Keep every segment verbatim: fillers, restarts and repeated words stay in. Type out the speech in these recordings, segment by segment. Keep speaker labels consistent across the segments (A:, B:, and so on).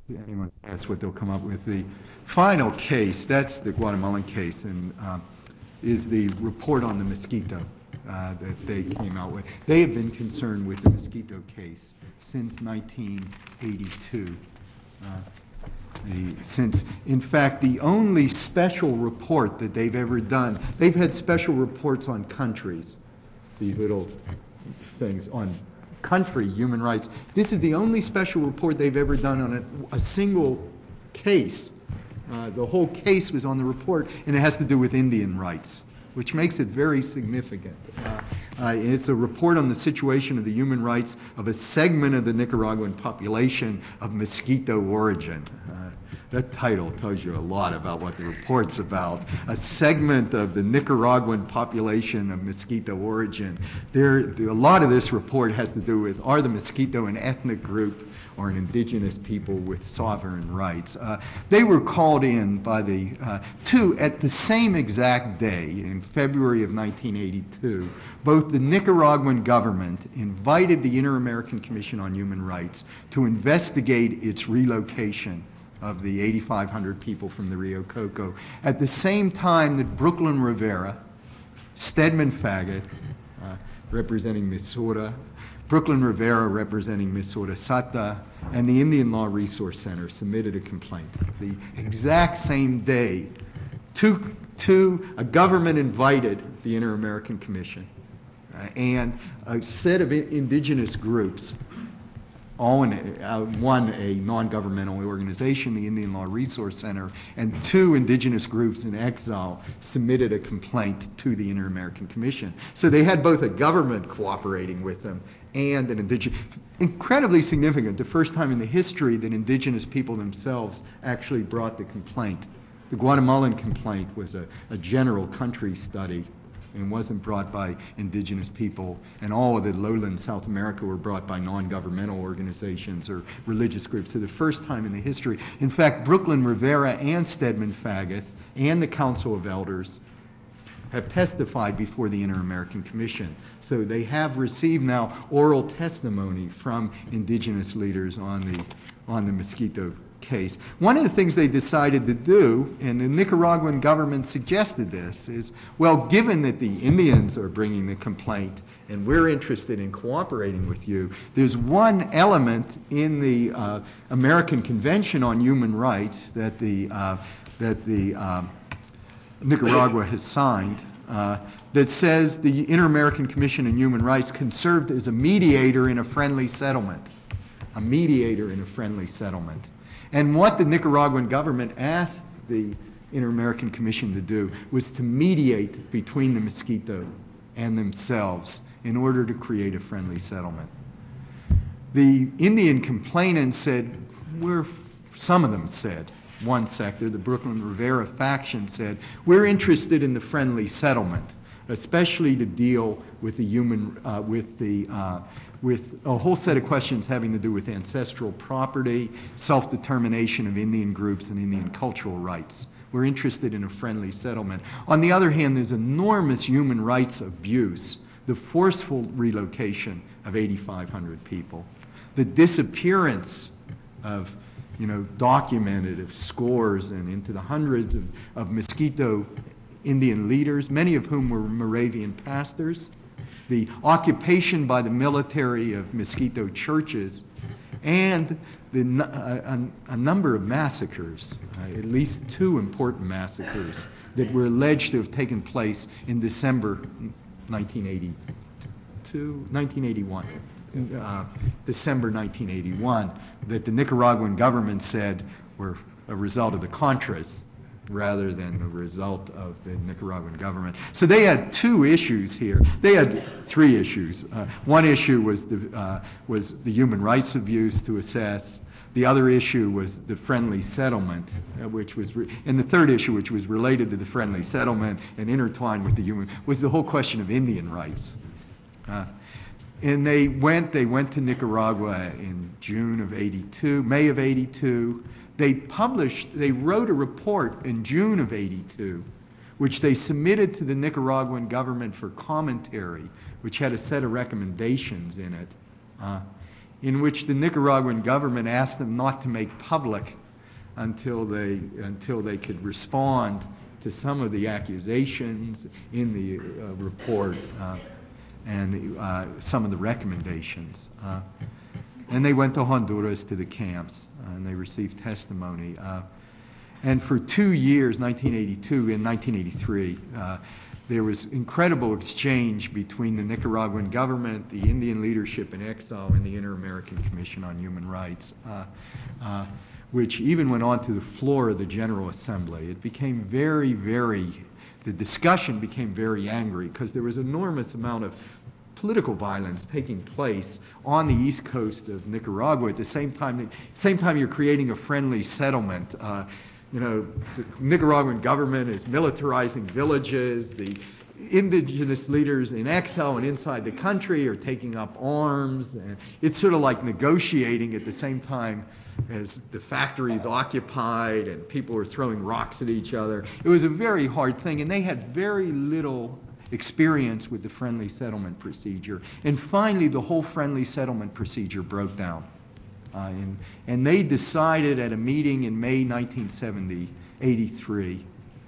A: anyone asks what they'll come up with. The final case, that's the Guatemalan case, and um, is the report on the mosquito uh, that they came out with. They have been concerned with the mosquito case since nineteen eighty-two. Uh, the, since, in fact, the only special report that they've ever done, they've had special reports on countries, these little things on country human rights. This is the only special report they've ever done on a, a single case. Uh, the whole case was on the report, and it has to do with Indian rights, which makes it very significant. Uh, uh, it's a report on the situation of the human rights of a segment of the Nicaraguan population of mosquito origin. Uh, that title tells you a lot about what the report's about. A segment of the Nicaraguan population of mosquito origin. There, a lot of this report has to do with, are the mosquito an ethnic group or an indigenous people with sovereign rights? Uh, they were called in by the uh, two, at the same exact day, in February of nineteen eighty-two, both the Nicaraguan government invited the Inter-American Commission on Human Rights to investigate its relocation of the eighty-five hundred people from the Rio Coco, at the same time that Brooklyn Rivera, Stedman Faget, uh, representing Missouri, Brooklyn Rivera representing Missouri Sata, and the Indian Law Resource Center submitted a complaint. The exact same day, two, two, a government invited the Inter-American Commission uh, and a set of indigenous groups, all in a, uh, one a non-governmental organization, the Indian Law Resource Center, and two indigenous groups in exile submitted a complaint to the Inter-American Commission. So they had both a government cooperating with them and an indigenous, incredibly significant, the first time in the history that indigenous people themselves actually brought the complaint. The Guatemalan complaint was a, a general country study and wasn't brought by indigenous people, and all of the lowland South America were brought by non-governmental organizations or religious groups. So the first time in the history. In fact, Brooklyn Rivera and Stedman Faget and the Council of Elders have testified before the Inter-American Commission. So they have received now oral testimony from indigenous leaders on the, on the mosquito case. One of the things they decided to do, and the Nicaraguan government suggested this, is, well, given that the Indians are bringing the complaint and we're interested in cooperating with you, there's one element in the uh, American Convention on Human Rights that the, uh, that the um, Nicaragua has signed uh, that says the Inter-American Commission on Human Rights can serve as a mediator in a friendly settlement. A mediator in a friendly settlement. And what the Nicaraguan government asked the Inter-American Commission to do was to mediate between the mosquito and themselves in order to create a friendly settlement. The Indian complainants said, we're, some of them said, one sector, the Brooklyn Rivera faction said, we're interested in the friendly settlement, especially to deal with the human, uh, with the, uh, with a whole set of questions having to do with ancestral property, self-determination of Indian groups, and Indian cultural rights. We're interested in a friendly settlement. On the other hand, there's enormous human rights abuse, the forceful relocation of eighty-five hundred people, the disappearance of, you know, documented of scores and into the hundreds of, of mosquito Indian leaders, many of whom were Moravian pastors, the occupation by the military of mosquito churches, and the, uh, a, a number of massacres, uh, at least two important massacres that were alleged to have taken place in December nineteen eighty-two, nineteen eighty-one, uh, December nineteen eighty-one, that the Nicaraguan government said were a result of the Contras, rather than the result of the Nicaraguan government. So they had two issues here. They had three issues. Uh, one issue was the, uh, was the human rights abuse to assess. The other issue was the friendly settlement, uh, which was, re- and the third issue, which was related to the friendly settlement and intertwined with the human, was the whole question of Indian rights. Uh, and they went, they went to Nicaragua in June of eighty-two, May of eighty-two. They published, they wrote a report in June of eighty-two, which they submitted to the Nicaraguan government for commentary, which had a set of recommendations in it. Uh, in which the Nicaraguan government asked them not to make public until they, until they could respond to some of the accusations in the uh, report uh, and uh, some of the recommendations. Uh, and they went to Honduras to the camps, uh, and they received testimony. Uh, and for two years, nineteen eighty-two and nineteen eighty-three, uh, there was incredible exchange between the Nicaraguan government, the Indian leadership in exile, and the Inter-American Commission on Human Rights, uh, uh, which even went on to the floor of the General Assembly. It became very, very, the discussion became very angry because there was enormous amount of political violence taking place on the east coast of Nicaragua at the same time, same time you're creating a friendly settlement. Uh, You know, the Nicaraguan government is militarizing villages. The indigenous leaders in exile and inside the country are taking up arms. And it's sort of like negotiating at the same time as the factories occupied and people are throwing rocks at each other. It was a very hard thing, and they had very little experience with the friendly settlement procedure. And finally, the whole friendly settlement procedure broke down. Uh, and, and they decided at a meeting in May nineteen seventy, eighty-three,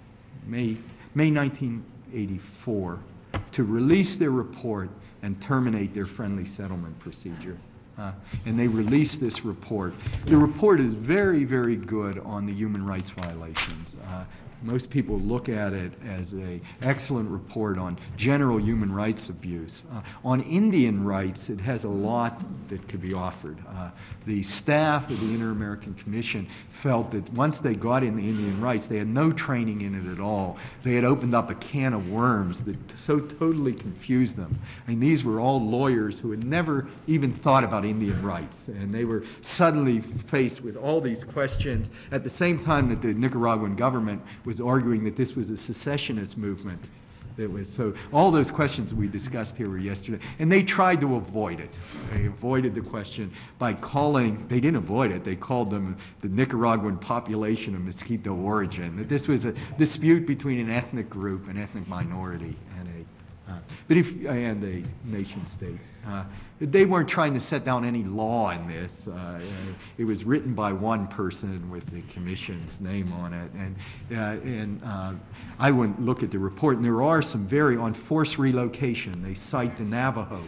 A: May, May nineteen eighty-four, to release their report and terminate their friendly settlement procedure. Uh, and they released this report. The report is very, very good on the human rights violations. Uh, Most people look at it as an excellent report on general human rights abuse. Uh, on Indian rights, it has a lot that could be offered. Uh, the staff of the Inter-American Commission felt that once they got in the Indian rights, they had no training in it at all. They had opened up a can of worms that so totally confused them. I mean, these were all lawyers who had never even thought about Indian rights, and they were suddenly faced with all these questions at the same time that the Nicaraguan government was arguing that this was a secessionist movement. That was, so all those questions we discussed here were yesterday, and they tried to avoid it. They avoided the question by calling, they didn't avoid it, they called them the Nicaraguan population of Mosquito origin, that this was a dispute between an ethnic group, an ethnic minority, and a Uh, but if, and a nation state. Uh, they weren't trying to set down any law in this. Uh, it was written by one person with the commission's name on it. And, uh, and uh, I went and look at the report, and there are some very, on forced relocation, they cite the Navajo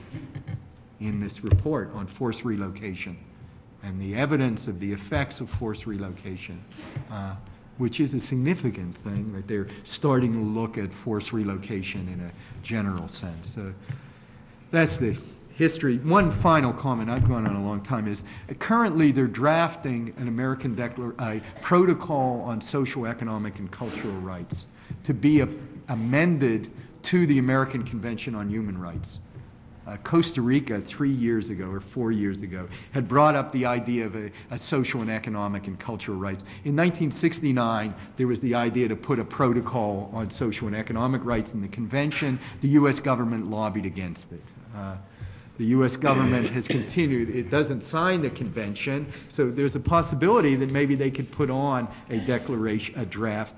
A: in this report on forced relocation and the evidence of the effects of forced relocation. Uh, which is a significant thing, that they're starting to look at forced relocation in a general sense. So that's the history. One final comment, I've gone on a long time, is uh, currently they're drafting an American declar- a protocol on social, economic, and cultural rights to be a- amended to the American Convention on Human Rights. Uh, Costa Rica, three years ago or four years ago, had brought up the idea of a, a social and economic and cultural rights. In nineteen sixty-nine, there was the idea to put a protocol on social and economic rights in the convention. The U S government lobbied against it. Uh, the U S government has continued. It doesn't sign the convention, so there's a possibility that maybe they could put on a declaration, a draft.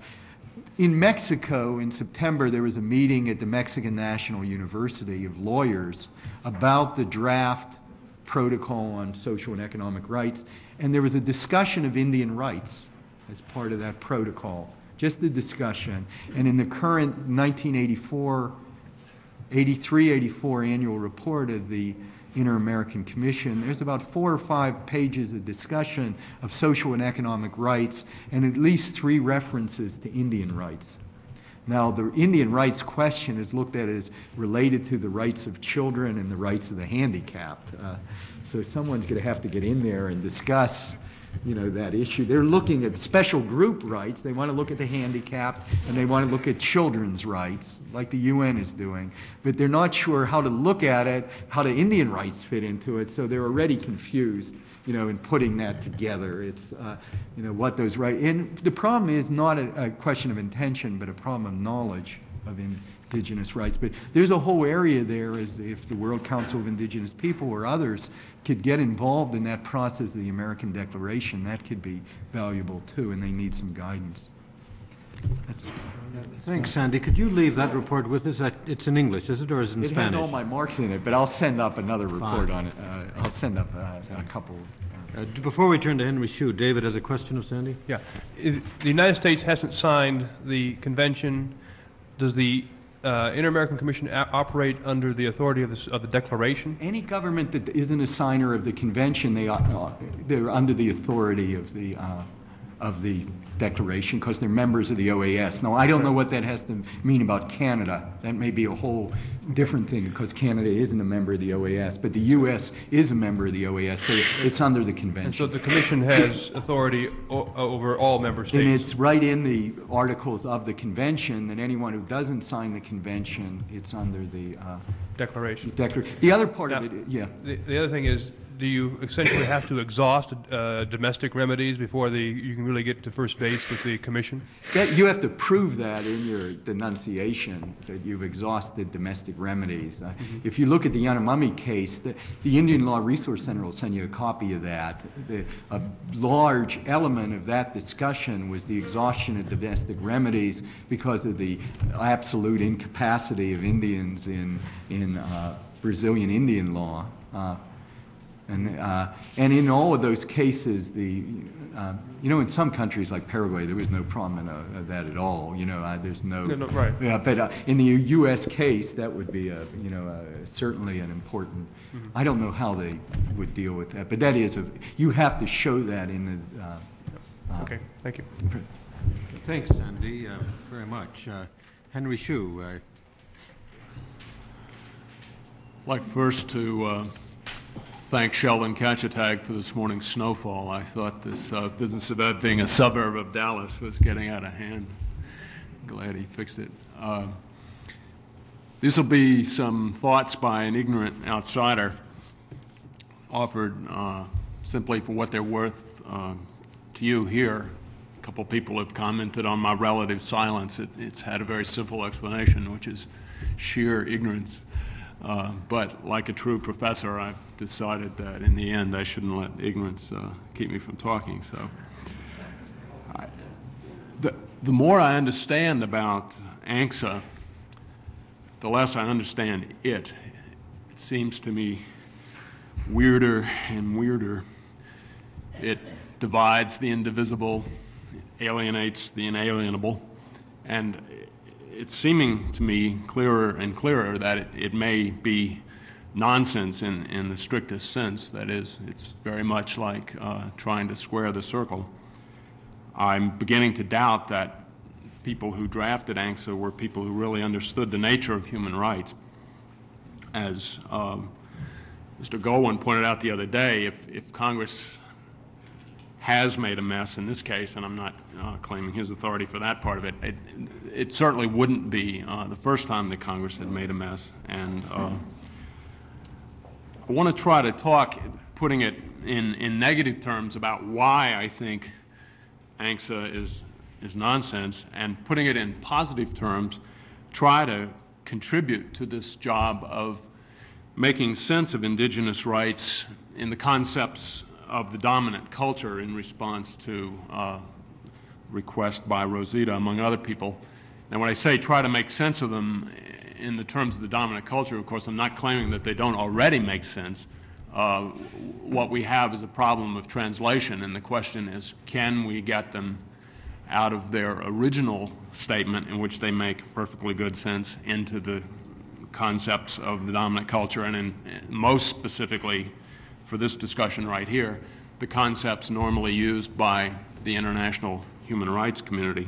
A: In Mexico, in September, there was a meeting at the Mexican National University of lawyers about the draft protocol on social and economic rights, and there was a discussion of Indian rights as part of that protocol, just a discussion. And in the current nineteen eighty-four, eighty-three, eighty-four annual report of the Inter-American Commission, there's about four or five pages of discussion of social and economic rights and at least three references to Indian rights. Now, the Indian rights question is looked at as related to the rights of children and the rights of the handicapped. Uh, so someone's going to have to get in there and discuss, you know, that issue. They're looking at special group rights. They want to look at the handicapped, and they want to look at children's rights, like the U N is doing. But they're not sure how to look at it, how the Indian rights fit into it, so they're already confused, you know, in putting that together. It's, uh, you know, what those rights... And the problem is not a, a question of intention, but a problem of knowledge of indigenous rights. But there's a whole area there, as if the World Council of Indigenous People or others could get involved in that process of the American Declaration, that could be valuable too, and they need some guidance. That's,
B: Thanks, Sandy. Could you leave that report with us? Uh, It's in English, is it, or is it in
A: it
B: Spanish?
A: has all my marks in it, but I'll send up another report
B: Fine.
A: on it. Uh, I'll send up uh, a couple. Uh,
B: Uh, d- Before we turn to Henry Shue, David has a question of Sandy.
C: Yeah. I- The United States hasn't signed the convention. Does the uh, Inter-American Commission a- operate under the authority of, this, of the Declaration?
A: Any government that isn't a signer of the convention, they are, they're under the authority of the, uh, of the Declaration because they're members of the O A S. Now, I don't know what that has to mean about Canada. That may be a whole different thing because Canada isn't a member of the O A S, but the U S is a member of the O A S, so it's under the
C: And so
A: convention.
C: the Commission has authority o- over all member
A: And
C: states.
A: it's right in the articles of the convention that anyone who doesn't sign the convention, it's under the uh,
C: Declaration.
A: Declaration. The other part of
C: Now,
A: it, yeah.
C: The, the other thing is, do you essentially have to exhaust uh, domestic remedies before the, you can really get to first base with the Commission?
A: That, you have to prove that in your denunciation, that you've exhausted domestic remedies. Uh,
C: Mm-hmm.
A: If you look at the Yanomami case, the, the Indian Law Resource Center will send you a copy of that. The, a large element of that discussion was the exhaustion of domestic remedies because of the absolute incapacity of Indians in, in uh, Brazilian Indian law. Uh, And, uh, and in all of those cases, the, uh, you know, in some countries like Paraguay, there was no problem in, uh, that at all. You know, uh, there's no,
C: No, no, right.
A: Yeah, but uh, in the U S case, that would be, a, you know, uh, certainly an important,
C: Mm-hmm.
A: I don't know how they would deal with that, but that is, a, you have to show that in the, uh, uh,
C: Okay, thank you.
B: Thanks, Sandy, uh, very much. Uh, Henry Shue. Uh,
D: I'd like first to uh, thank Sheldon Kachitag for this morning's snowfall. I thought this uh, business about being a suburb of Dallas was getting out of hand. Glad he fixed it. Uh, these will be some thoughts by an ignorant outsider offered uh, simply for what they're worth uh, to you here. A couple people have commented on my relative silence. It, it's had a very simple explanation, which is sheer ignorance. Uh, but like a true professor, I've decided that in the end I shouldn't let ignorance uh, keep me from talking. So, I, the, the more I understand about ANCSA, the less I understand it. It seems to me weirder and weirder. It divides the indivisible, alienates the inalienable, and it's seeming to me clearer and clearer that it, it may be nonsense in, in the strictest sense. That is, it's very much like uh, trying to square the circle. I'm beginning to doubt that people who drafted ANCSA were people who really understood the nature of human rights. As um, Mister Goldwyn pointed out the other day, if, if Congress has made a mess in this case, and I'm not uh, claiming his authority for that part of it, it, it certainly wouldn't be uh, the first time that Congress had made a mess. And uh, I want to try to talk, putting it in, in negative terms, about why I think ANCSA is, is nonsense, and putting it in positive terms, try to contribute to this job of making sense of indigenous rights in the concepts of the dominant culture in response to uh, request by Rosita, among other people. And when I say try to make sense of them in the terms of the dominant culture, of course, I'm not claiming that they don't already make sense. Uh, what we have is a problem of translation, and the question is, can we get them out of their original statement, in which they make perfectly good sense, into the concepts of the dominant culture, and in, most specifically, for this discussion right here, the concepts normally used by the international human rights community.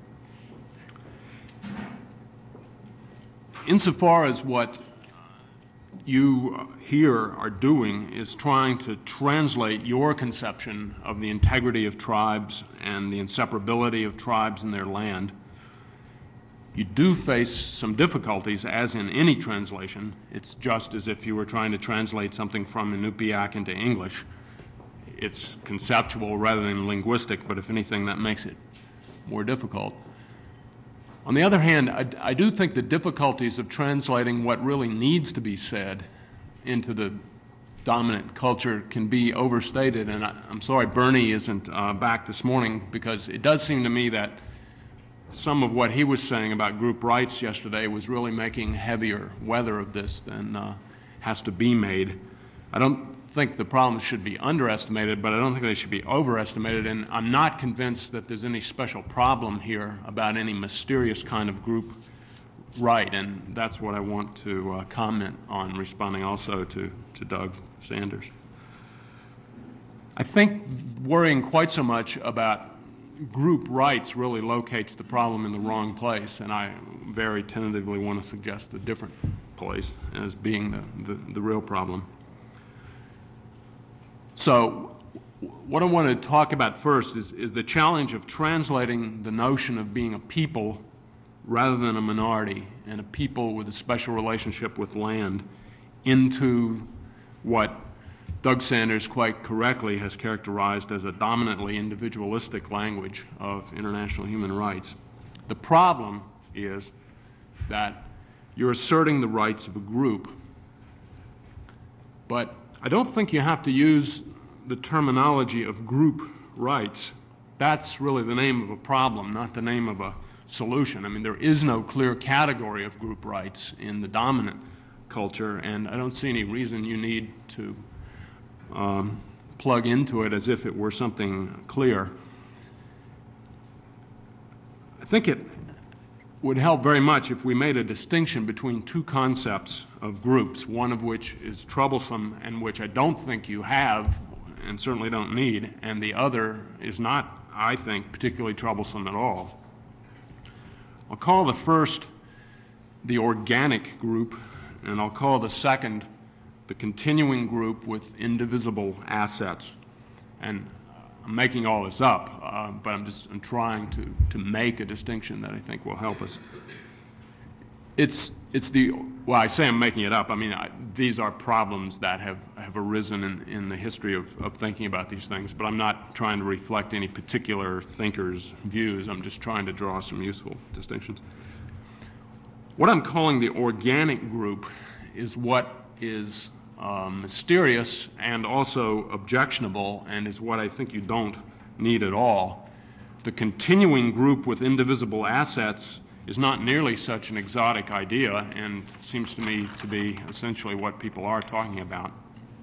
D: Insofar as what you here are doing is trying to translate your conception of the integrity of tribes and the inseparability of tribes and their land, you do face some difficulties, as in any translation. It's just as if you were trying to translate something from Inupiaq into English. It's conceptual rather than linguistic, but if anything, that makes it more difficult. On the other hand, I, I do think the difficulties of translating what really needs to be said into the dominant culture can be overstated, and I, I'm sorry Bernie isn't uh, back this morning, because it does seem to me that some of what he was saying about group rights yesterday was really making heavier weather of this than uh, has to be made. I don't think the problems should be underestimated, but I don't think they should be overestimated, and I'm not convinced that there's any special problem here about any mysterious kind of group right, and that's what I want to uh, comment on, responding also to, to Doug Sanders. I think worrying quite so much about group rights really locates the problem in the wrong place, and I very tentatively want to suggest a different place as being the, the, the real problem. So what I want to talk about first is, is the challenge of translating the notion of being a people rather than a minority, and a people with a special relationship with land, into what Doug Sanders quite correctly has characterized as a dominantly individualistic language of international human rights. The problem is that you're asserting the rights of a group, but I don't think you have to use the terminology of group rights. That's really the name of a problem, not the name of a solution. I mean, there is no clear category of group rights in the dominant culture, and I don't see any reason you need to um, plug into it as if it were something clear. I think it would help very much if we made a distinction between two concepts of groups, one of which is troublesome and which I don't think you have and certainly don't need, and the other is not, I think, particularly troublesome at all. I'll call the first the organic group, and I'll call the second the continuing group with indivisible assets. And I'm making all this up, uh, but I'm just I'm trying to, to make a distinction that I think will help us. It's, it's the, well, I say I'm making it up. I mean, I, these are problems that have, have arisen in, in the history of, of thinking about these things, but I'm not trying to reflect any particular thinker's views. I'm just trying to draw some useful distinctions. What I'm calling the organic group is what is um, mysterious and also objectionable, and is what I think you don't need at all. The continuing group with indivisible assets is not nearly such an exotic idea, and seems to me to be essentially what people are talking about.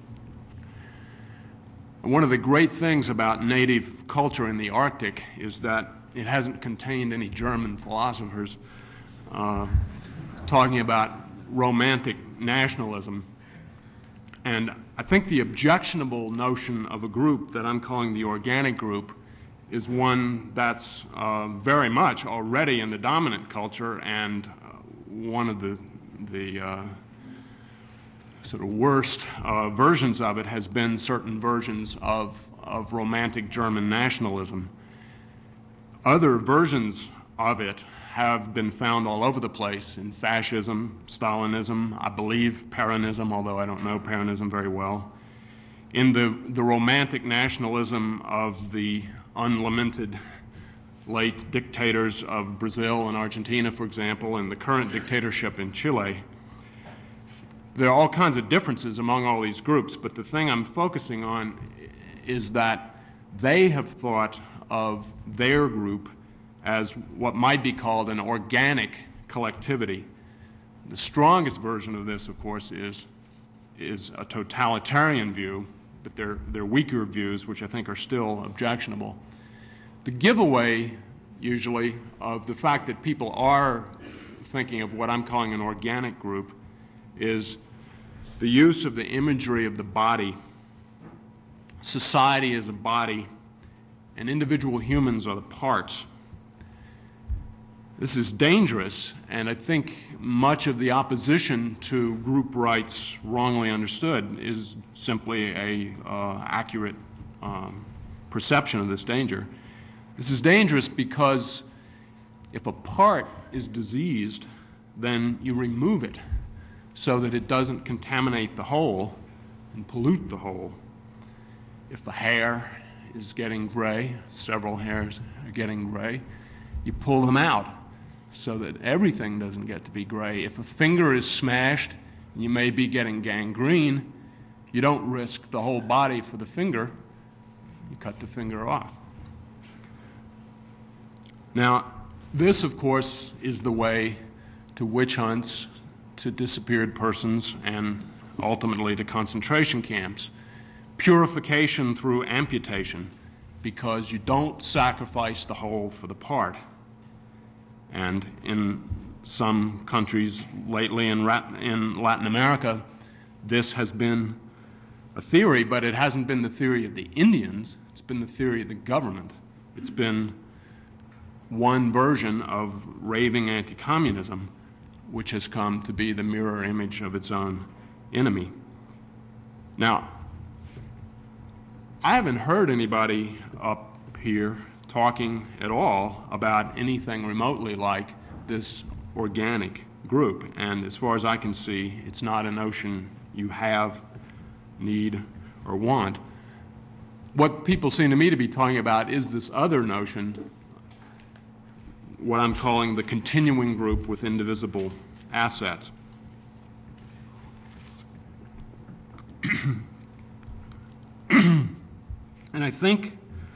D: One of the great things about native culture in the Arctic is that it hasn't contained any German philosophers uh, talking about romantic nationalism. And I think the objectionable notion of a group that I'm calling the organic group is one that's uh, very much already in the dominant culture, and uh, one of the, the uh, sort of worst uh, versions of it has been certain versions of, of romantic German nationalism. Other versions of it have been found all over the place in fascism, Stalinism, I believe Peronism, although I don't know Peronism very well, in the, the romantic nationalism of the unlamented late dictators of Brazil and Argentina, for example, and the current dictatorship in Chile. There are all kinds of differences among all these groups, but the thing I'm focusing on is that they have thought of their group as what might be called an organic collectivity. The strongest version of this, of course, is, is a totalitarian view, but they're, they're weaker views, which I think are still objectionable. The giveaway, usually, of the fact that people are thinking of what I'm calling an organic group is the use of the imagery of the body. Society is a body, and individual humans are the parts. This is dangerous, and I think much of the opposition to group rights, wrongly understood, is simply a uh, accurate um, perception of this danger. This is dangerous because if a part is diseased, then you remove it so that it doesn't contaminate the whole and pollute the whole. If a hair is getting gray, several hairs are getting gray, you pull them out so that everything doesn't get to be gray. If a finger is smashed and you may be getting gangrene, you don't risk the whole body for the finger, you cut the finger off. Now, This, of course, is the way to witch hunts, to disappeared persons, and ultimately to concentration camps. Purification through amputation, because you don't sacrifice the whole for the part. And in some countries lately in, Rat- in Latin America, this has been a theory, but it hasn't been the theory of the Indians. It's been the theory of the government. It's been one version of raving anti-communism, which has come to be the mirror image of its own enemy. Now, I haven't heard anybody up here talking at all about anything remotely like this organic group. And as far as I can see, it's not a notion you have, need, or want. What people seem to me to be talking about is this other notion, what I'm calling the continuing group with indivisible assets. And I think,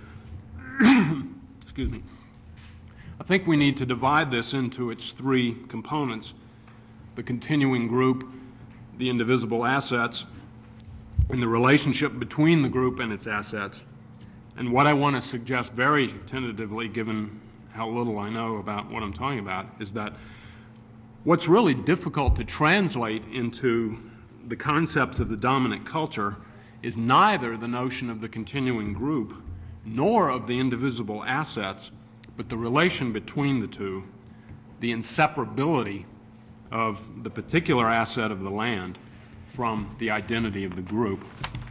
D: excuse me, I think we need to divide this into its three components: the continuing group, the indivisible assets, and the relationship between the group and its assets. And what I want to suggest very tentatively, given how little I know about what I'm talking about, is that what's really difficult to translate into the concepts of the dominant culture is neither the notion of the continuing group nor of the indivisible assets, but the relation between the two, the inseparability of the particular asset of the land from the identity of the group.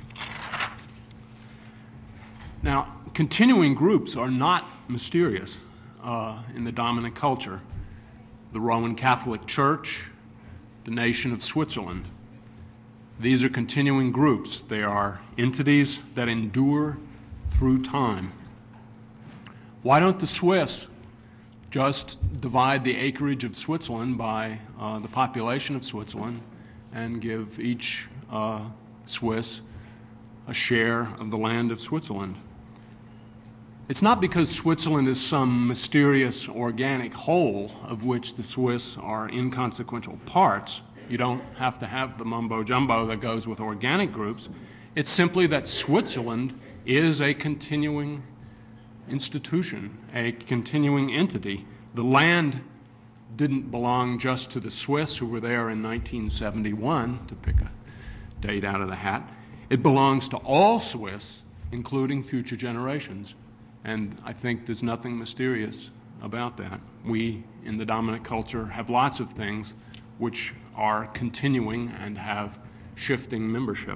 D: Now, continuing groups are not mysterious uh, in the dominant culture. The Roman Catholic Church, the nation of Switzerland. These are continuing groups. They are entities that endure through time. Why don't the Swiss just divide the acreage of Switzerland by uh, the population of Switzerland and give each uh, Swiss a share of the land of Switzerland? It's not because Switzerland is some mysterious organic whole of which the Swiss are inconsequential parts. You don't have to have the mumbo-jumbo that goes with organic groups. It's simply that Switzerland is a continuing institution, a continuing entity. The land didn't belong just to the Swiss who were there in nineteen seventy-one, to pick a date out of the hat. It belongs to all Swiss, including future generations. And I think there's nothing mysterious about that. We, in the dominant culture, have lots of things which are continuing and have shifting membership.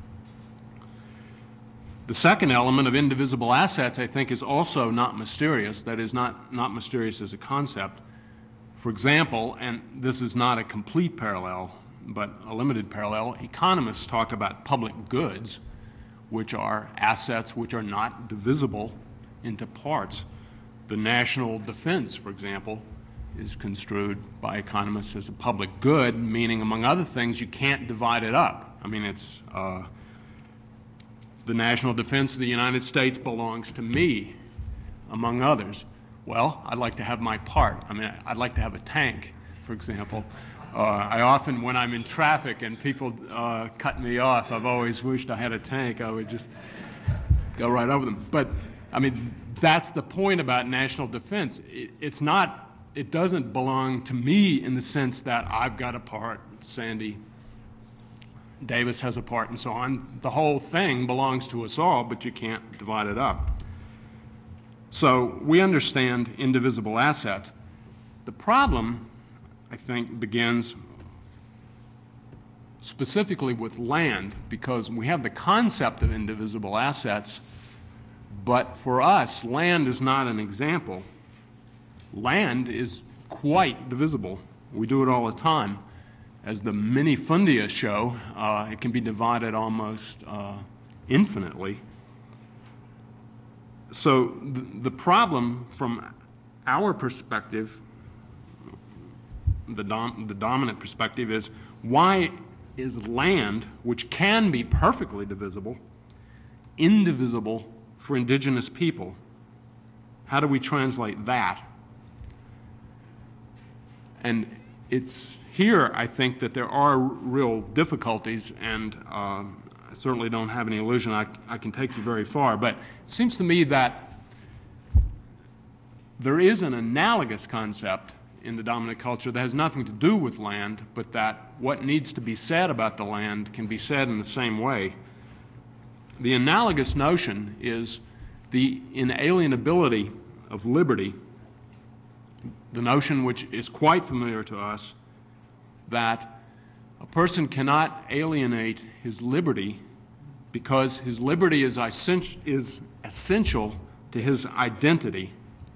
D: The second element of indivisible assets, I think, is also not mysterious. That is, not, not mysterious as a concept. For example, and this is not a complete parallel, but a limited parallel, economists talk about public goods, which are assets which are not divisible into parts. The national defense, for example, is construed by economists as a public good, meaning, among other things, you can't divide it up. I mean, it's uh, the national defense of the United States belongs to me, among others. Well, I'd like to have my part. I mean, I'd like to have a tank, for example. Uh, I often, when I'm in traffic and people uh, cut me off, I've always wished I had a tank. I would just go right over them. But, I mean, that's the point about national defense. It, it's not, it doesn't belong to me in the sense that I've got a part, Sandy Davis has a part, and so on. The whole thing belongs to us all, but you can't divide it up. So we understand indivisible assets. The problem, I think, begins specifically with land, because we have the concept of indivisible assets, but for us, land is not an example. Land is quite divisible. We do it all the time. As the minifundia show, uh, it can be divided almost uh, infinitely. So the, the problem from our perspective, the, dom the dominant perspective, is why is land, which can be perfectly divisible, indivisible for indigenous people? How do we translate that? And it's here, I think, that there are real difficulties, and uh, I certainly don't have any illusion I, I can take you very far, but it seems to me that there is an analogous concept in the dominant culture that has nothing to do with land, but that what needs to be said about the land can be said in the same way. The analogous notion is the inalienability of liberty, the notion which is quite familiar to us, that a person cannot alienate his liberty because his liberty is, is essential to his identity.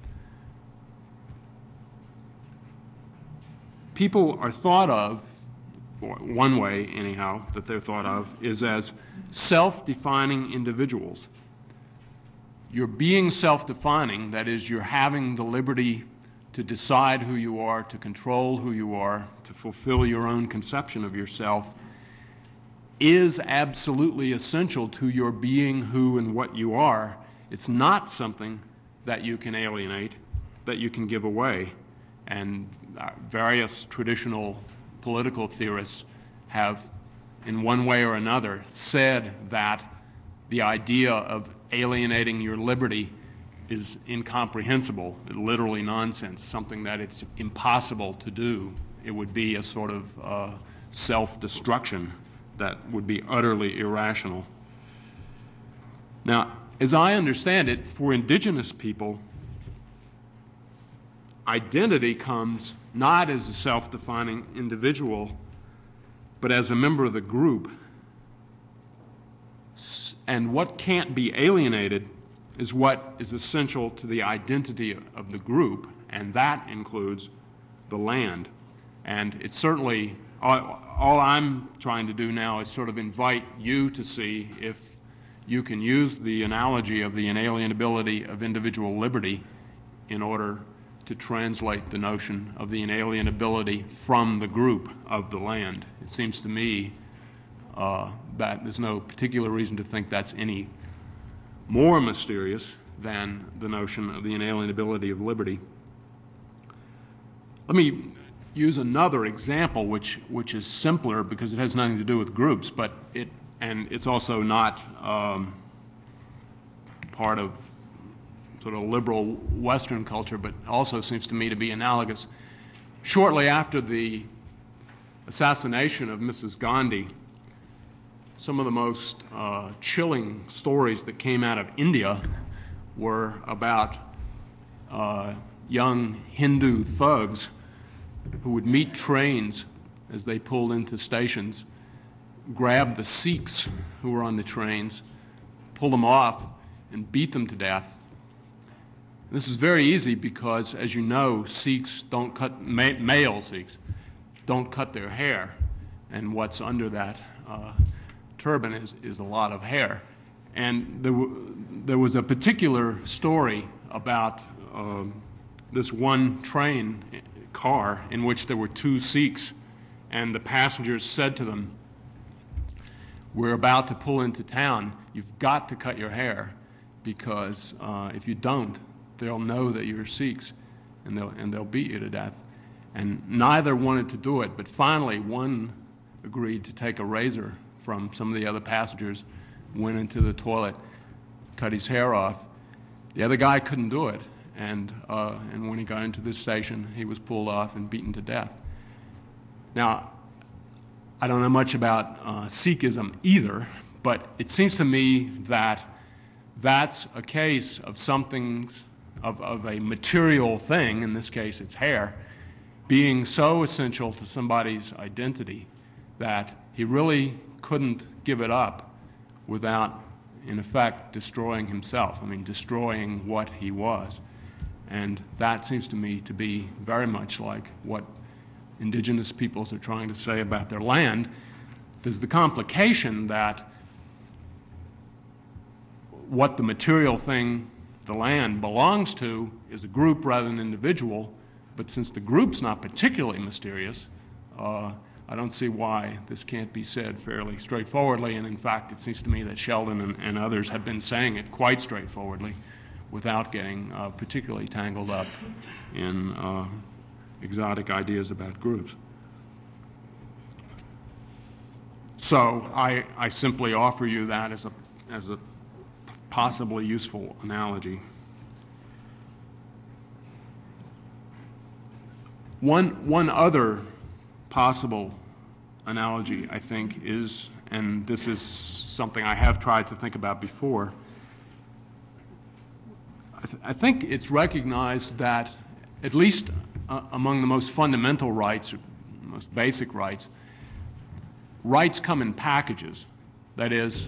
D: People are thought of, or one way anyhow that they're thought of, is as self-defining individuals. You're being self-defining, that is, you're having the liberty to decide who you are, to control who you are, to fulfill your own conception of yourself, is absolutely essential to your being who and what you are. It's not something that you can alienate, that you can give away. And uh, various traditional political theorists have, in one way or another, said that the idea of alienating your liberty is incomprehensible, literally nonsense, something that it's impossible to do. It would be a sort of uh, self-destruction that would be utterly irrational. Now, as I understand it, for indigenous people, identity comes not as a self-defining individual, but as a member of the group. And what can't be alienated is what is essential to the identity of the group, and that includes the land. And it's certainly, all, all I'm trying to do now is sort of invite you to see if you can use the analogy of the inalienability of individual liberty in order to translate the notion of the inalienability from the group of the land. It seems to me uh, that there's no particular reason to think that's any more mysterious than the notion of the inalienability of liberty. Let me use another example which, which is simpler because it has nothing to do with groups, but it, and it's also not um, part of sort of liberal Western culture, but also seems to me to be analogous. Shortly after the assassination of Missus Gandhi, some of the most uh, chilling stories that came out of India were about uh, young Hindu thugs who would meet trains as they pulled into stations, grab the Sikhs who were on the trains, pull them off, and beat them to death. This is very easy because, as you know, Sikhs don't cut, ma male Sikhs don't cut their hair, and what's under that uh, turban is, is a lot of hair. And there, there was a particular story about um, this one train car in which there were two Sikhs, and the passengers said to them, "We're about to pull into town. You've got to cut your hair, because uh, if you don't, they'll know that you're Sikhs, and they'll, and they'll beat you to death." And neither wanted to do it, but finally one agreed to take a razor from some of the other passengers, went into the toilet, cut his hair off. The other guy couldn't do it, and, uh, and when he got into this station, he was pulled off and beaten to death. Now, I don't know much about uh, Sikhism either, but it seems to me that that's a case of something's, of, of a material thing, in this case it's hair, being so essential to somebody's identity that he really couldn't give it up without, in effect, destroying himself. I mean, destroying what he was. And that seems to me to be very much like what indigenous peoples are trying to say about their land. There's the complication that what the material thing, the land, belongs to is a group rather than an individual, but since the group's not particularly mysterious, uh, I don't see why this can't be said fairly straightforwardly, and in fact it seems to me that Sheldon and, and others have been saying it quite straightforwardly without getting uh, particularly tangled up in uh, exotic ideas about groups. So I, I simply offer you that as a, as a possibly useful analogy. One, one other possible analogy, I think, is, and this is something I have tried to think about before, I, th I think it's recognized that, at least uh, among the most fundamental rights, or most basic rights, rights come in packages. That is,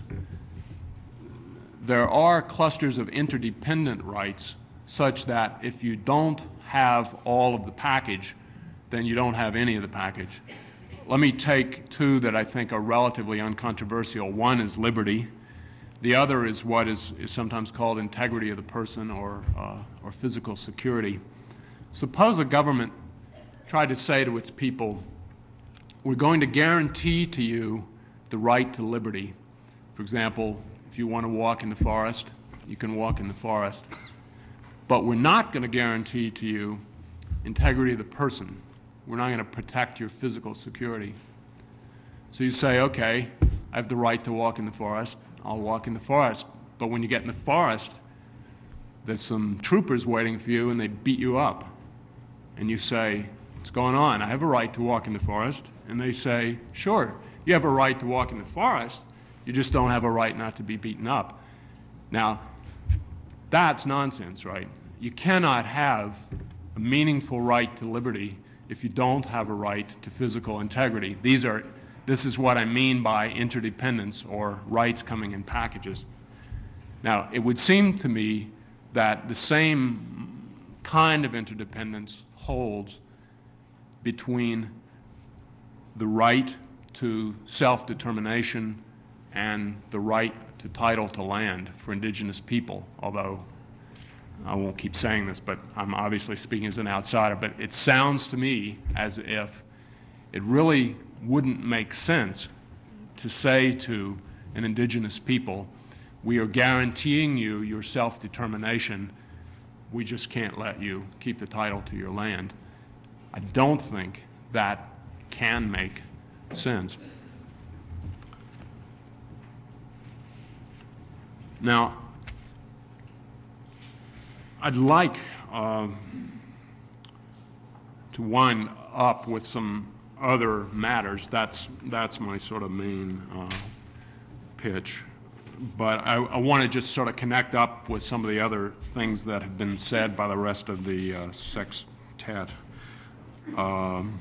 D: there are clusters of interdependent rights such that if you don't have all of the package, then you don't have any of the package. Let me take two that I think are relatively uncontroversial. One is liberty. The other is what is, is sometimes called integrity of the person, or, uh, or physical security. Suppose a government tried to say to its people, we're going to guarantee to you the right to liberty. For example, if you want to walk in the forest, you can walk in the forest. But we're not going to guarantee to you integrity of the person. We're not going to protect your physical security. So you say, okay, I have the right to walk in the forest. I'll walk in the forest. But when you get in the forest, there's some troopers waiting for you and they beat you up. And you say, what's going on? I have a right to walk in the forest. And they say, sure, you have a right to walk in the forest. You just don't have a right not to be beaten up. Now, that's nonsense, right? You cannot have a meaningful right to liberty if you don't have a right to physical integrity. These are, this is what I mean by interdependence, or rights coming in packages. Now, it would seem to me that the same kind of interdependence holds between the right to self-determination and the right to title to land for indigenous people, although I won't keep saying this, but I'm obviously speaking as an outsider, but it sounds to me as if it really wouldn't make sense to say to an indigenous people, we are guaranteeing you your self-determination, we just can't let you keep the title to your land. I don't think that can make sense. Now, I'd like uh, to wind up with some other matters. That's, that's my sort of main uh, pitch. But I, I want to just sort of connect up with some of the other things that have been said by the rest of the uh, sextet um,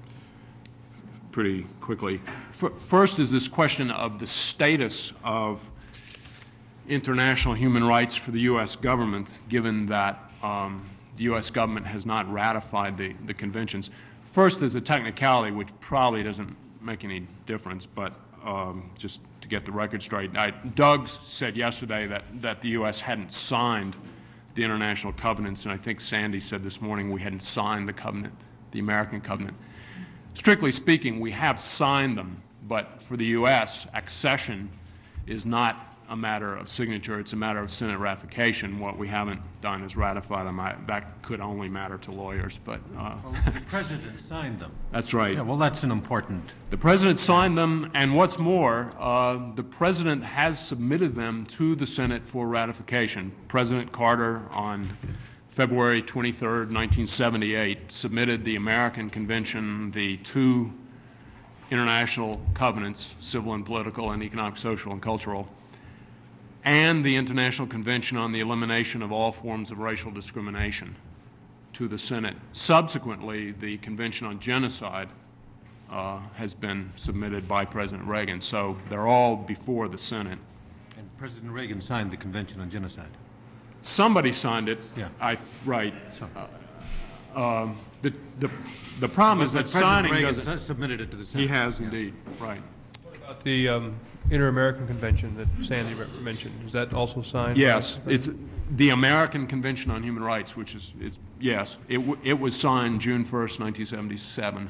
D: pretty quickly. F first is this question of the status of international human rights for the U S government, given that um, the U S government has not ratified the, the conventions. First is a technicality which probably doesn't make any difference, but um, just to get the record straight. I, Doug said yesterday that, that the U S hadn't signed the international covenants, and I think Sandy said this morning we hadn't signed the covenant, the American covenant. Strictly speaking, we have signed them, but for the U S, accession is not a matter of signature, it's a matter of Senate ratification. What we haven't done is ratify them. I, that could only matter to lawyers, but... Uh,
B: Well, the President signed them.
D: That's right.
B: Yeah, well, that's an important...
D: The President signed them, and what's more, uh, the President has submitted them to the Senate for ratification. President Carter, on February twenty-third, nineteen seventy-eight, submitted the American Convention, the two international covenants, civil and political and economic, social, and cultural, and the International Convention on the Elimination of All Forms of Racial Discrimination to the Senate. Subsequently, the Convention on Genocide uh, has been submitted by President Reagan, so they're all before the Senate.
B: And President Reagan signed the Convention on Genocide.
D: Somebody signed it.
B: Yeah.
D: I, right.
B: So-
D: Uh, um, the, the, the problem is that
B: But President
D: signing
B: Reagan
D: doesn't...
B: su- submitted it to the Senate.
D: He has
B: Yeah.
D: indeed, right.
C: About the um, Inter-American Convention that Sandy re- mentioned, is that also signed? by-
D: Yes, it's the American Convention on Human Rights, which is, it's, yes, it, w it was signed June first, nineteen seventy-seven.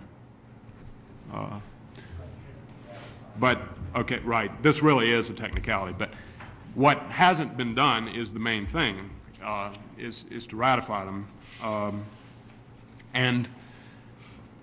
D: Uh, but, okay, right, this really is a technicality, but what hasn't been done is the main thing, uh, is, is to ratify them. Um, and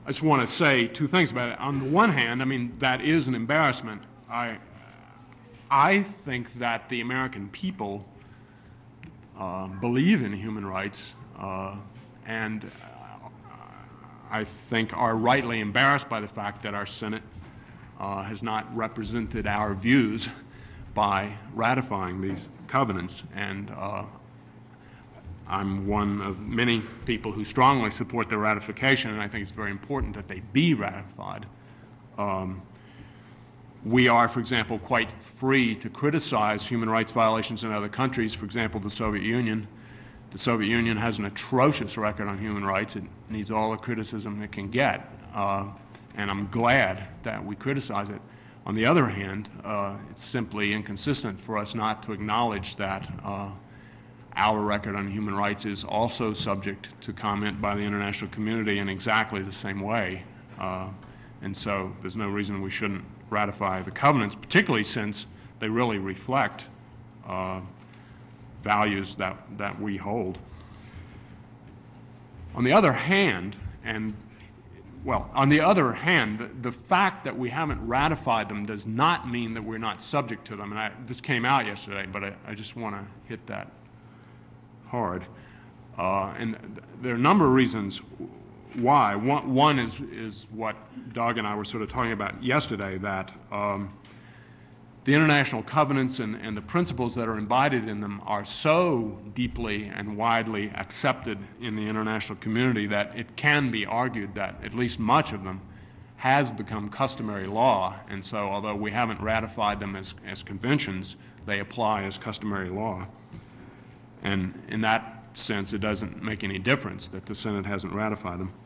D: I just want to say two things about it. On the one hand, I mean, that is an embarrassment. I, I think that the American people uh, believe in human rights uh, and uh, I think are rightly embarrassed by the fact that our Senate uh, has not represented our views by ratifying these covenants. And uh, I'm one of many people who strongly support their ratification, and I think it's very important that they be ratified. Um, we are, for example, quite free to criticize human rights violations in other countries. For example, the Soviet Union. The Soviet Union has an atrocious record on human rights. It needs all the criticism it can get, uh, and I'm glad that we criticize it. On the other hand, uh, it's simply inconsistent for us not to acknowledge that uh, our record on human rights is also subject to comment by the international community in exactly the same way. Uh, and so there's no reason we shouldn't ratify the covenants, particularly since they really reflect uh, values that, that we hold. On the other hand, and well, on the other hand, the, the fact that we haven't ratified them does not mean that we're not subject to them. And I, this came out yesterday, but I, I just want to hit that hard. Uh, and th there are a number of reasons why. One, one is, is what Doug and I were sort of talking about yesterday, that um, the international covenants and, and the principles that are embodied in them are so deeply and widely accepted in the international community that it can be argued that at least much of them has become customary law. And so although we haven't ratified them as, as conventions, they apply as customary law. And in that sense, it doesn't make any difference that the Senate hasn't ratified them.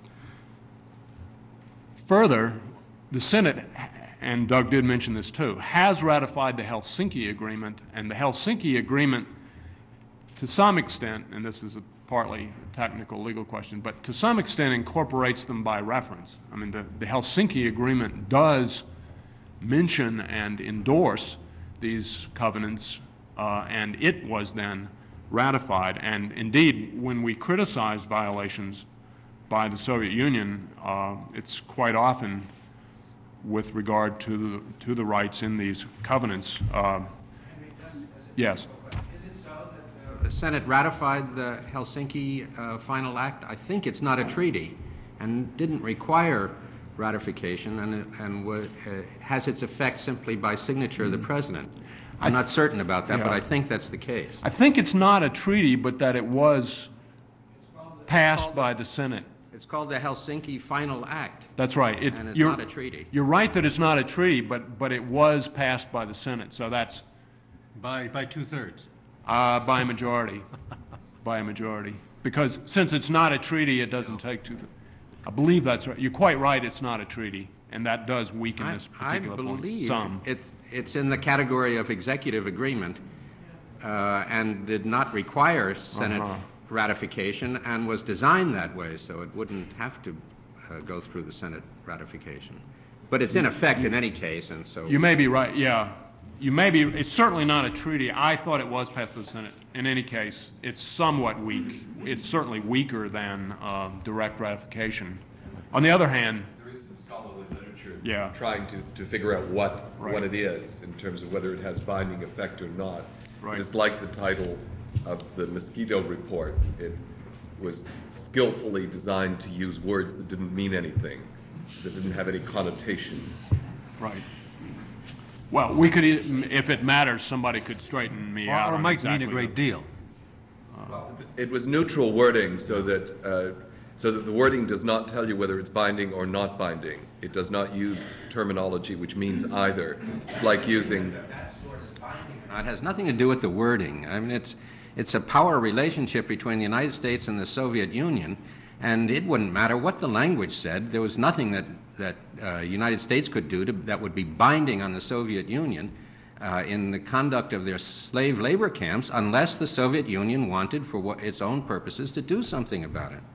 D: Further, the Senate, and Doug did mention this too, has ratified the Helsinki Agreement, and the Helsinki Agreement, to some extent, and this is a partly a technical legal question, but to some extent incorporates them by reference. I mean, the, the Helsinki Agreement does mention and endorse these covenants, uh, and it was then ratified. And indeed, when we criticize violations by the Soviet Union, uh, it's quite often with regard to the, to the rights in these covenants. Uh, yes.
E: Is it so that the Senate ratified the Helsinki uh, Final Act? I think it's not a treaty and didn't require ratification, and, and w uh, has its effect simply by signature of the President. I'm not certain about that,
D: yeah.
E: but I think that's the case.
D: I think it's not a treaty, but that it was passed by the Senate.
E: It's called the Helsinki Final Act.
D: That's right. It,
E: And it's
D: you're,
E: not a treaty.
D: You're right that it's not a treaty, but, but it was passed by the Senate, so that's
B: By, by two-thirds.
D: uh, by a majority, by a majority. Because since it's not a treaty, it doesn't take two. I believe that's right. You're quite right, it's not a treaty, and that does weaken
E: I,
D: this
E: I
D: particular
E: believe
D: point some.
E: It's, it's in the category of executive agreement uh, and did not require Senate
D: Uh-huh.
E: ratification and was designed that way, so it wouldn't have to uh, go through the Senate ratification. But it's in effect in any case, and so...
D: You may be right, yeah. You may be, it's certainly not a treaty. I thought it was passed by the Senate. In any case, it's somewhat weak. It's certainly weaker than uh, direct ratification. On the other hand,
F: There is some scholarly literature
D: Yeah.
F: trying to, to figure out what,
D: Right.
F: what it is in terms of whether it has binding effect or not.
D: Right.
F: It's like the title of the Mosquito Report. It was skillfully designed to use words that didn't mean anything, that didn't have any connotations.
D: right. Well, we could, e- if it matters, somebody could straighten me
B: Or,
D: out
B: or
D: on
B: might
D: exactly
B: mean a great
D: the-
B: deal.
F: It was neutral wording so that, uh, so that the wording does not tell you whether it's binding or not binding. It does not use terminology which means either. It's like using
E: It has nothing to do with the wording. I mean, it's, it's a power relationship between the United States and the Soviet Union, and it wouldn't matter what the language said. There was nothing that that uh, United States could do to, that would be binding on the Soviet Union uh, in the conduct of their slave labor camps, unless the Soviet Union wanted, for what, its own purposes, to do something about it.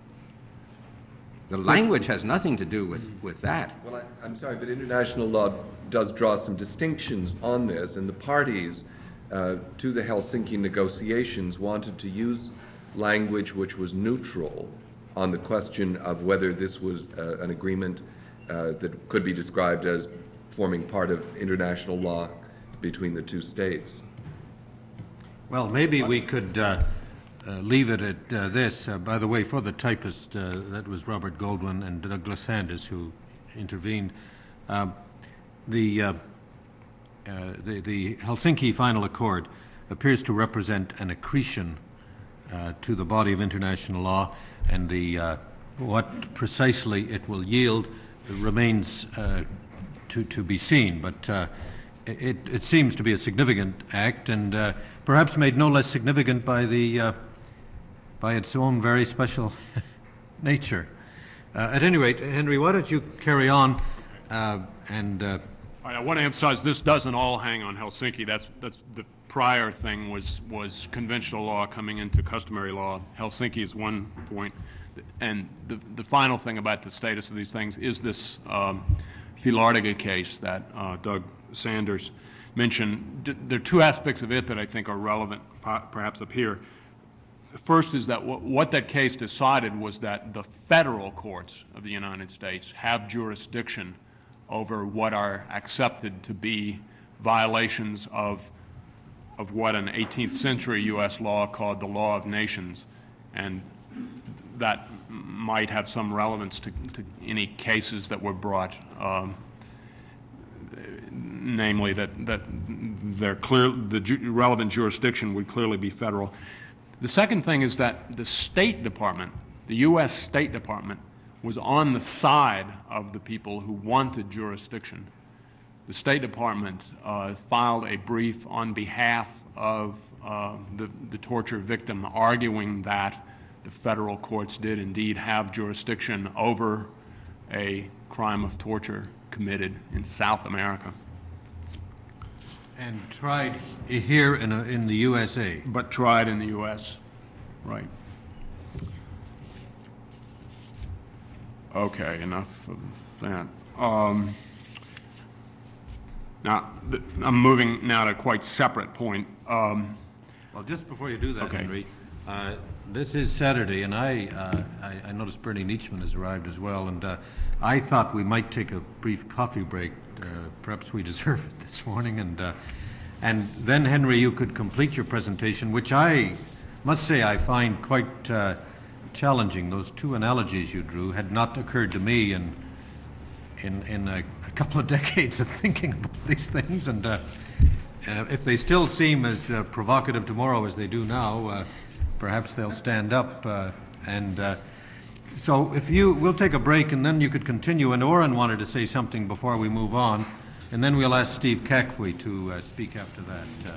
E: The language has nothing to do with, with that.
F: Well, I, I'm sorry, but international law does draw some distinctions on this, and the parties uh, to the Helsinki negotiations wanted to use language which was neutral on the question of whether this was uh, an agreement uh, that could be described as forming part of international law between the two states.
B: Well, maybe we could uh, uh, leave it at uh, this. Uh, by the way, for the typist, uh, that was Robert Goldwyn and Douglas Sanders who intervened. Um, the, uh, uh, the, the Helsinki Final Accord appears to represent an accretion uh, to the body of international law, and the, uh, what precisely it will yield remains uh, to, to be seen. But uh, it, it seems to be a significant act, and uh, perhaps made no less significant by, the, uh, by its own very special nature. Uh, at any rate, Henry, why don't you carry on uh, and... Uh,
D: I want to emphasize this doesn't all hang on Helsinki. That's, that's the prior thing was, was conventional law coming into customary law. Helsinki is one point. And the, the final thing about the status of these things is this um, Filartiga case that uh, Doug Sanders mentioned. D there are two aspects of it that I think are relevant, perhaps up here. First is that w what that case decided was that the federal courts of the United States have jurisdiction over what are accepted to be violations of, of what an eighteenth century U S law called the law of nations. And that might have some relevance to, to any cases that were brought, um, namely that, that they're clear, the ju relevant jurisdiction would clearly be federal. The second thing is that the State Department, the U S State Department, was on the side of the people who wanted jurisdiction. The State Department uh, filed a brief on behalf of uh, the, the torture victim, arguing that the federal courts did indeed have jurisdiction over a crime of torture committed in South America.
B: and tried here in, a, in the U S A.
D: But tried in the U S, right. Okay, enough of that. Um, now, th I'm moving now to a quite separate point. Um,
B: Well, just before you do that,
D: Okay.
B: Henry, uh, this is Saturday, and I, uh, I, I noticed Bernie Nietzschman has arrived as well, and uh, I thought we might take a brief coffee break. Uh, perhaps we deserve it this morning, and uh, and then, Henry, you could complete your presentation, which I must say I find quite uh, challenging. Those two analogies you drew had not occurred to me in in, in a, a couple of decades of thinking about these things, and uh, uh, if they still seem as uh, provocative tomorrow as they do now, uh, perhaps they'll stand up. Uh, and uh, so if you, we'll take a break, and then you could continue. And Oren wanted to say something before we move on, and then we'll ask Steve Kakwe to uh, speak after that.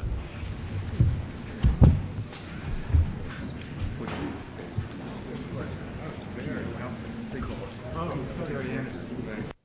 B: Uh,